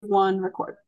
One record.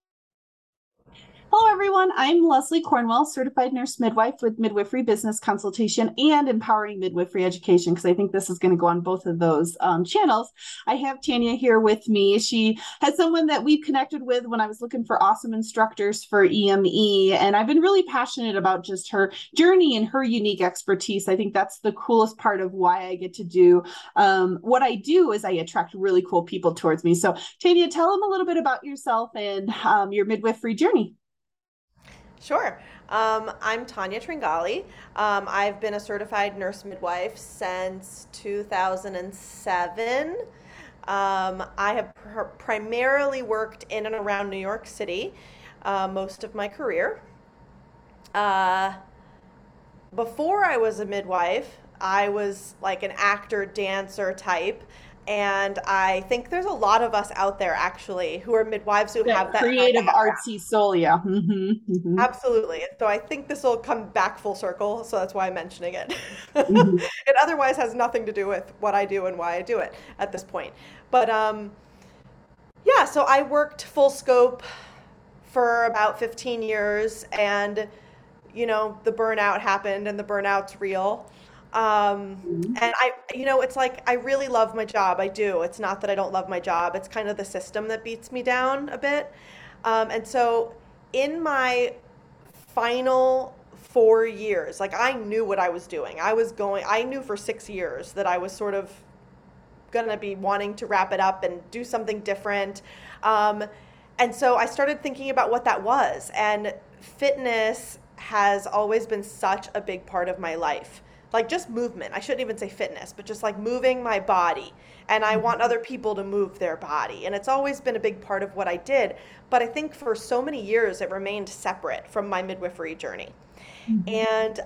Hello, everyone. I'm Leslie Cornwell, certified nurse midwife with Midwifery Business Consultation and Empowering Midwifery Education, because I think this is going to go on both of those channels. I have Tanya here with me. She has someone that we've connected with when I was looking for awesome instructors for EME, and I've been really passionate about just her journey and her unique expertise. I think that's the coolest part of why I get to do what I do is I attract really cool people towards me. So, Tanya, tell them a little bit about yourself and your midwifery journey. Sure. I'm Tanya Tringali. I've been a certified nurse midwife since 2007. I have primarily worked in and around New York City most of my career. Uh, Before I was a midwife, I was like an actor, dancer type. And I think there's a lot of us out there actually who are midwives who That have that kind creative of background. artsy soul, yeah. Absolutely. So I think this will come back full circle, so that's why I'm mentioning it. Mhm. It otherwise has nothing to do with what I do and why I do it at this point. But yeah, so I worked full scope for about 15 years and the burnout happened and the burnout's real. And it's like I really love my job. I do. It's not that I don't love my job. It's kind of the system that beats me down a bit. And so in my final 4 years, like I knew what I was doing. I knew for 6 years that I was sort of going to be wanting to wrap it up and do something different. Um, and so I started thinking about what that was. And fitness has always been such a big part of my life. Like just movement. I shouldn't even say fitness, but just like moving my body. And I want other people to move their body. And it's always been a big part of what I did. But I think for so many years, it remained separate from my midwifery journey. And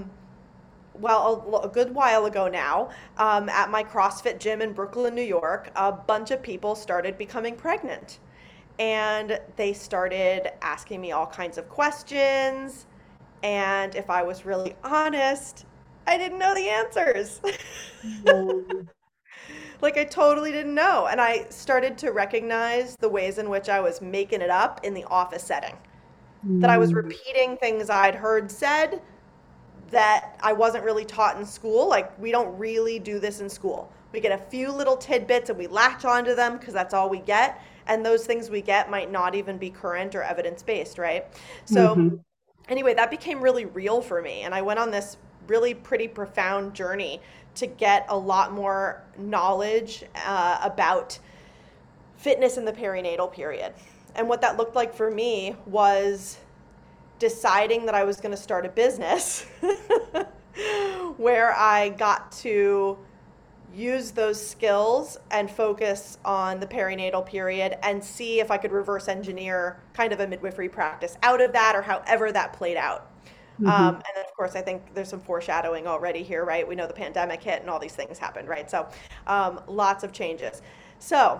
well, a good while ago now, at my CrossFit gym in Brooklyn, New York, a bunch of people started becoming pregnant. And they started asking me all kinds of questions. And if I was really honest, I didn't know the answers. Mhm. Like, I totally didn't know. And I started to recognize the ways in which I was making it up in the office setting. That I was repeating things I'd heard said that I wasn't really taught in school. Like, we don't really do this in school. We get a few little tidbits and we latch onto them because that's all we get. And those things we get might not even be current or evidence based, right? So, Mhm. anyway, that became really real for me. And I went on this really pretty profound journey to get a lot more knowledge about fitness in the perinatal period. And what that looked like for me was deciding that I was going to start a business where I got to use those skills and focus on the perinatal period and see if I could reverse engineer kind of a midwifery practice out of that or however that played out. Mhm. And then, of course, I think there's some foreshadowing already here, right? We know the pandemic hit and all these things happened, right? So lots of changes. So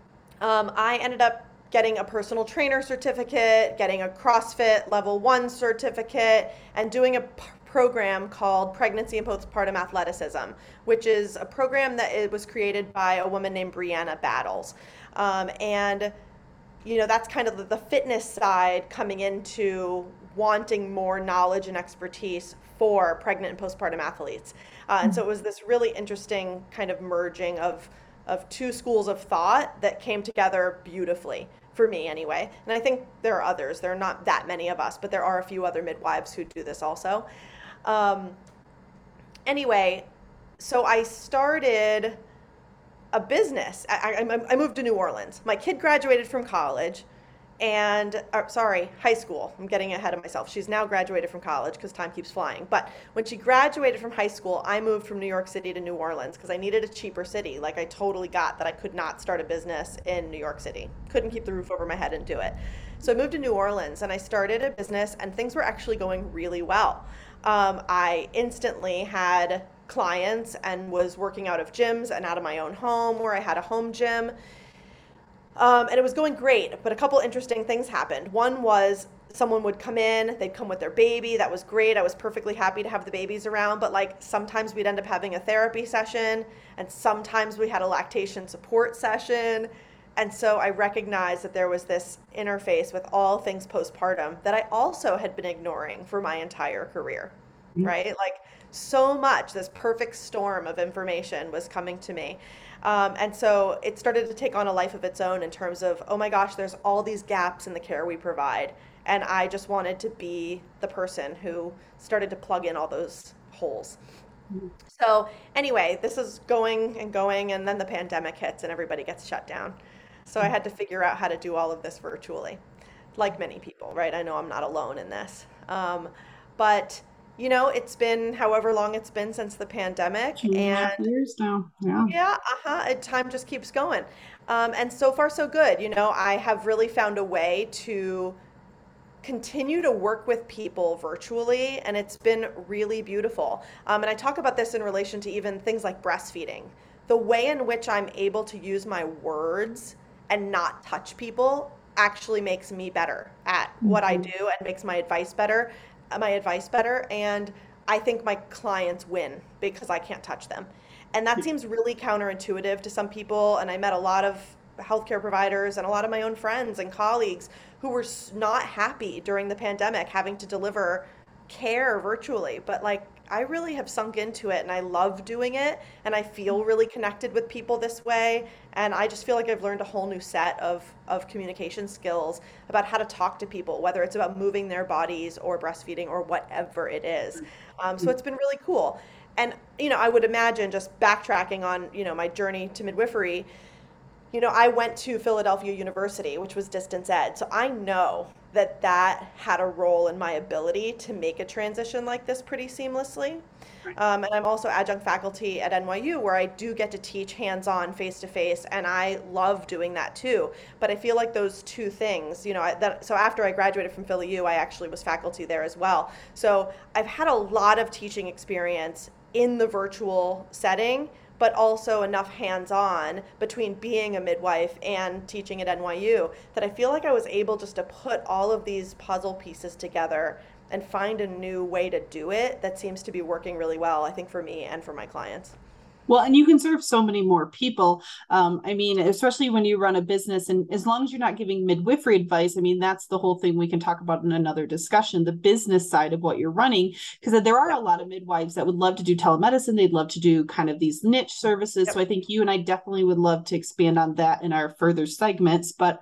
I ended up getting a personal trainer certificate, getting a CrossFit level one certificate, and doing a program called Pregnancy and Postpartum Athleticism, which is a program that it was created by a woman named Brianna Battles. And that's kind of the fitness side coming into wanting more knowledge and expertise for pregnant and postpartum athletes. And so it was this really interesting kind of merging of two schools of thought that came together beautifully for me anyway. And I think there are others. There are not that many of us, but there are a few other midwives who do this also. Um, anyway, so I started a business. I moved to New Orleans. My kid graduated from college and sorry, high school. I'm getting ahead of myself. She's now graduated from college because time keeps flying. But when she graduated from high school, I moved from New York City to New Orleans because I needed a cheaper city. Like I totally got that I could not start a business in New York City. Couldn't keep the roof over my head and do it. So I moved to New Orleans and I started a business and things were actually going really well. I instantly had clients and was working out of gyms and out of my own home where I had a home gym. And it was going great, but a couple interesting things happened. One was someone would come in, they'd come with their baby. That was great. I was perfectly happy to have the babies around, but like sometimes we'd end up having a therapy session, and sometimes we had a lactation support session. And so I recognized that there was this interface with all things postpartum that I also had been ignoring for my entire career, right? Like so much, this perfect storm of information was coming to me. And so it started to take on a life of its own in terms of, oh my gosh, there's all these gaps in the care we provide. And I just wanted to be the person who started to plug in all those holes. So anyway, this is going and going, and then the pandemic hits and everybody gets shut down. So I had to figure out how to do all of this virtually, like many people, right? I know I'm not alone in this. But it's been however long it's been since the pandemic, Two and a and half years now. Yeah. yeah, time just keeps going. And so far so good. I have really found a way to continue to work with people virtually, and it's been really beautiful. And I talk about this in relation to even things like breastfeeding. The way in which I'm able to use my words and not touch people actually makes me better at what I Mhm. do and makes my advice better. And I think my clients win because I can't touch them. And that seems really counterintuitive to some people. And I met a lot of healthcare providers and a lot of my own friends and colleagues who were not happy during the pandemic having to deliver care virtually. But like, I really have sunk into it and I love doing it. And I feel really connected with people this way. And I just feel like I've learned a whole new set of communication skills about how to talk to people, whether it's about moving their bodies or breastfeeding or whatever it is. So it's been really cool. And, I would imagine just backtracking on, my journey to midwifery, I went to Philadelphia University, which was distance ed. So I know that that had a role in my ability to make a transition like this pretty seamlessly. And I'm also adjunct faculty at NYU, where I do get to teach hands-on, face-to-face, and I love doing that too. But I feel like those two things, so after I graduated from Philly U, I actually was faculty there as well. So I've had a lot of teaching experience in the virtual setting, but also enough hands-on between being a midwife and teaching at NYU that I feel like I was able just to put all of these puzzle pieces together and find a new way to do it that seems to be working really well, I think, for me and for my clients. Well, and you can serve so many more people. I mean, especially when you run a business, and as long as you're not giving midwifery advice, I mean, that's the whole thing we can talk about in another discussion, the business side of what you're running, because there are a Yep. lot of midwives that would love to do telemedicine. They'd love to do kind of these niche services. So Yep. I think you and I definitely would love to expand on that in our further segments. But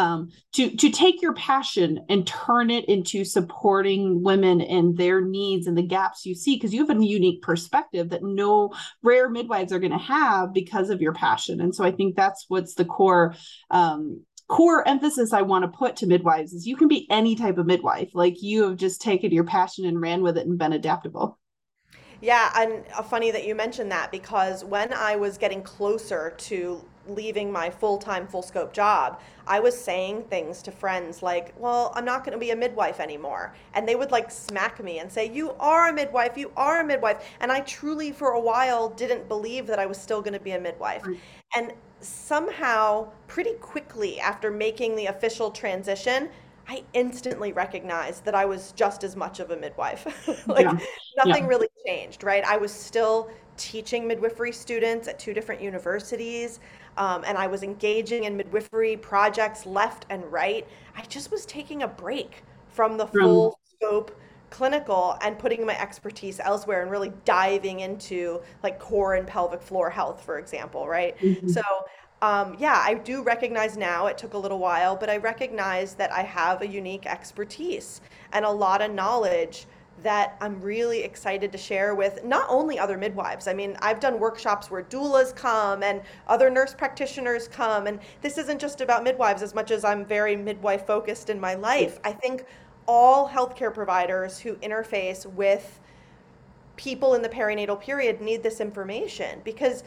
to take your passion and turn it into supporting women and their needs and the gaps you see, because you have a unique perspective that no rare midwives are going to have because of your passion. And so I think that's what's the core emphasis I want to put to midwives is you can be any type of midwife. Like you have just taken your passion and ran with it and been adaptable. Yeah, and funny that you mentioned that because when I was getting closer to leaving my full-time, full-scope job, I was saying things to friends like, "Well, I'm not going to be a midwife anymore." And they would like smack me and say, "You are a midwife, you are a midwife." And I truly for a while didn't believe that I was still going to be a midwife. And somehow, pretty quickly after making the official transition, I instantly recognized that I was just as much of a midwife. Like Yeah. Yeah. nothing really changed, right? I was still teaching midwifery students at two different universities, and I was engaging in midwifery projects left and right. I just was taking a break from the From full scope clinical and putting my expertise elsewhere and really diving into like core and pelvic floor health, for example, right? So, Mhm. yeah, I do recognize now, it took a little while, but I recognize that I have a unique expertise and a lot of knowledge that I'm really excited to share with not only other midwives. I mean, I've done workshops where doulas come and other nurse practitioners come, and this isn't just about midwives as much as I'm very midwife focused in my life. I think all healthcare providers who interface with people in the perinatal period need this information because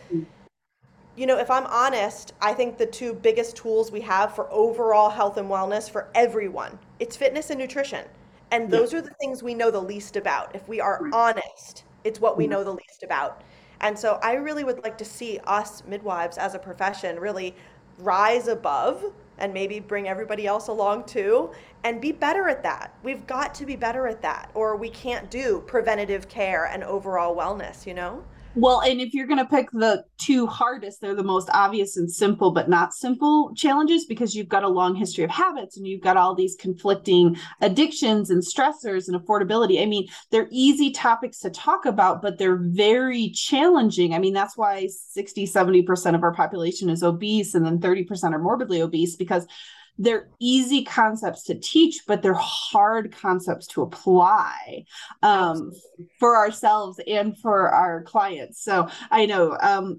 if I'm honest, I think the two biggest tools we have for overall health and wellness for everyone, it's fitness and nutrition. And Yeah. those are the things we know the least about. If we are Right. honest, it's what we Yeah. know the least about. And so I really would like to see us midwives as a profession really rise above and maybe bring everybody else along too and be better at that. We've got to be better at that or we can't do preventative care and overall wellness, you know? Well, and if you're going to pick the two hardest, they're the most obvious and simple, but not simple challenges because you've got a long history of habits and you've got all these conflicting addictions and stressors and affordability. I mean, they're easy topics to talk about, but they're very challenging. I mean, that's why 60, 70% of our population is obese and then 30% are morbidly obese because they're easy concepts to teach, but they're hard concepts to apply for ourselves and for our clients. So I know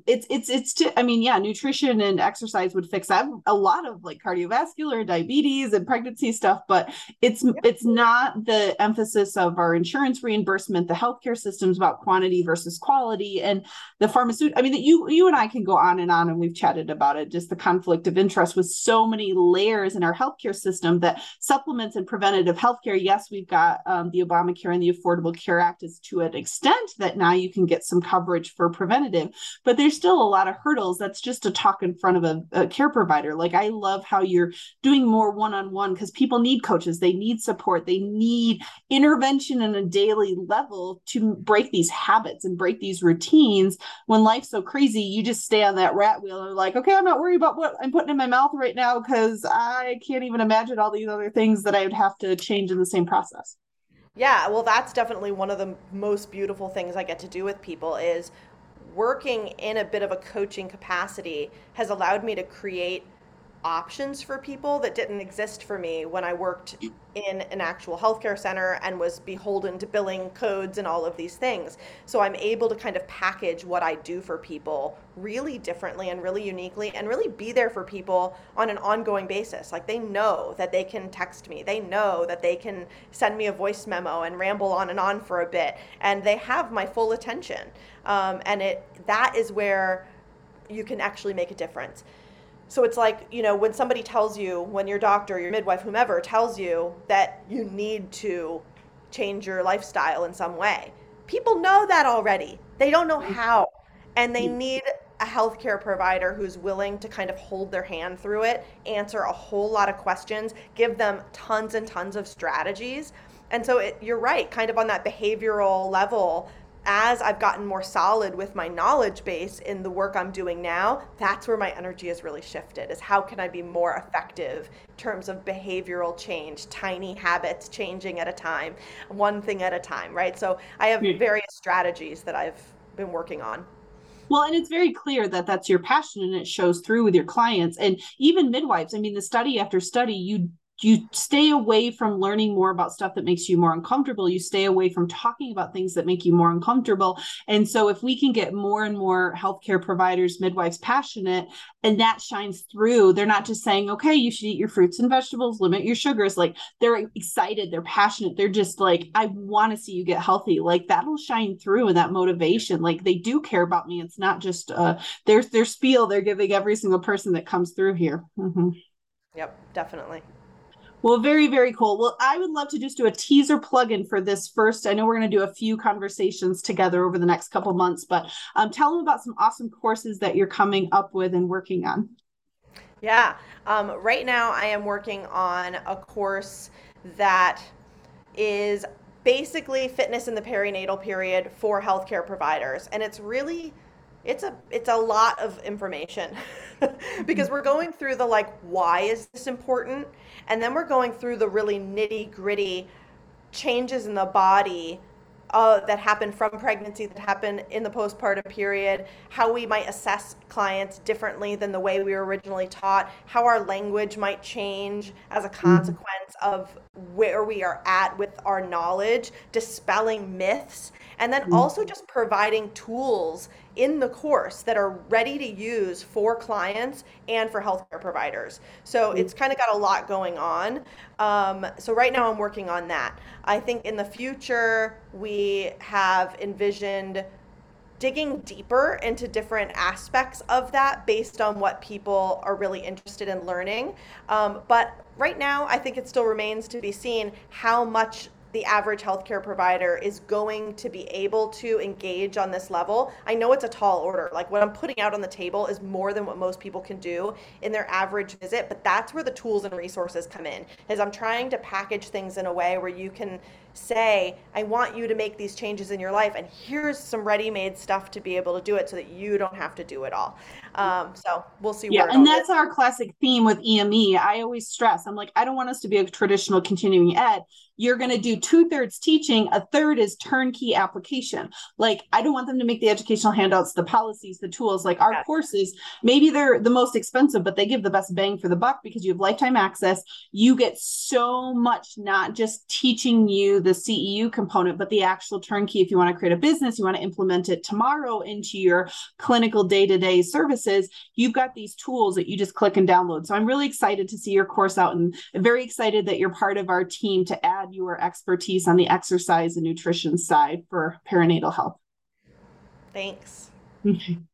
I mean, yeah, nutrition and exercise would fix that. A lot of like cardiovascular, diabetes, and pregnancy stuff, but it's not the emphasis of our insurance reimbursement. The healthcare system's about quantity versus quality, and the pharmaceutical. I mean, that you and I can go on, and we've chatted about it. Just the conflict of interest with so many layers in our healthcare system that supplements and preventative healthcare. Yes, we've got the Obamacare and the Affordable Care Act is to an extent that now you can get some coverage for preventative, but there's still a lot of hurdles. That's just a talk in front of a care provider. Like I love how you're doing more one-on-one because people need coaches, they need support, they need intervention on a daily level to break these habits and break these routines. When life's so crazy, you just stay on that rat wheel and like, okay, I'm not worried about what I'm putting in my mouth right now because I can't even imagine all these other things that I would have to change in the same process. Yeah, well, that's definitely one of the most beautiful things I get to do with people is working in a bit of a coaching capacity has allowed me to create options for people that didn't exist for me when I worked in an actual healthcare center and was beholden to billing codes and all of these things. So I'm able to kind of package what I do for people really differently and really uniquely and really be there for people on an ongoing basis. Like they know that they can text me, they know that they can send me a voice memo and ramble on and on for a bit, and they have my full attention. That is where you can actually make a difference. So it's like, when somebody tells you, when your doctor, your midwife, whomever tells you that you need to change your lifestyle in some way, people know that already. They don't know how. And they need a healthcare provider who's willing to kind of hold their hand through it, answer a whole lot of questions, give them tons and tons of strategies. And so you're right, kind of on that behavioral level, as I've gotten more solid with my knowledge base in the work I'm doing now, that's where my energy has really shifted, is how can I be more effective in terms of behavioral change, tiny habits changing at a time, one thing at a time, right? So I have various strategies that I've been working on. Well, and it's very clear that that's your passion and it shows through with your clients and even midwives. I mean, the study after study, you stay away from learning more about stuff that makes you more uncomfortable. You stay away from talking about things that make you more uncomfortable. And so if we can get more and more healthcare providers, midwives passionate, and that shines through, they're not just saying, okay, you should eat your fruits and vegetables, limit your sugars. Like they're excited, they're passionate. They're just like, I want to see you get healthy. Like that'll shine through in that motivation. Like they do care about me. It's not just their spiel they're giving every single person that comes through here. Mm-hmm. Yep, definitely. Well, very, very cool. Well, I would love to just do a teaser plug-in for this first. I know we're going to do a few conversations together over the next couple months, but tell them about some awesome courses that you're coming up with and working on. Yeah. Right now, I am working on a course that is basically fitness in the perinatal period for healthcare providers, and it's a lot of information because we're going through the like why is this important, and then we're going through the really nitty gritty changes in the body that happen from pregnancy, that happen in the postpartum period, how we might assess clients differently than the way we were originally taught, how our language might change as a consequence of where we are at with our knowledge, dispelling myths, and then also just providing tools in the course that are ready to use for clients and for healthcare providers. So it's kind of got a lot going on. So right now I'm working on that. I think in the future we have envisioned digging deeper into different aspects of that based on what people are really interested in learning. But right now, I think it still remains to be seen how much the average healthcare provider is going to be able to engage on this level. I know it's a tall order. Like what I'm putting out on the table is more than what most people can do in their average visit, but that's where the tools and resources come in. Is I'm trying to package things in a way where you can say, I want you to make these changes in your life, and here's some ready-made stuff to be able to do it so that you don't have to do it all. So we'll see Yeah, where it and all that's goes. our classic theme with EME. I always stress, I'm like, I don't want us to be a traditional continuing ed. You're going to do 2/3 teaching, a third is turnkey application. Like, I don't want them to make the educational handouts, the policies, the tools. Like, our Yeah. courses, maybe they're the most expensive, but they give the best bang for the buck because you have lifetime access. You get so much, not just teaching you the CEU component, but the actual turnkey. If you want to create a business, you want to implement it tomorrow into your clinical day-to-day services, you've got these tools that you just click and download. So I'm really excited to see your course out, and very excited that you're part of our team to add your expertise on the exercise and nutrition side for perinatal health. Thanks. Okay.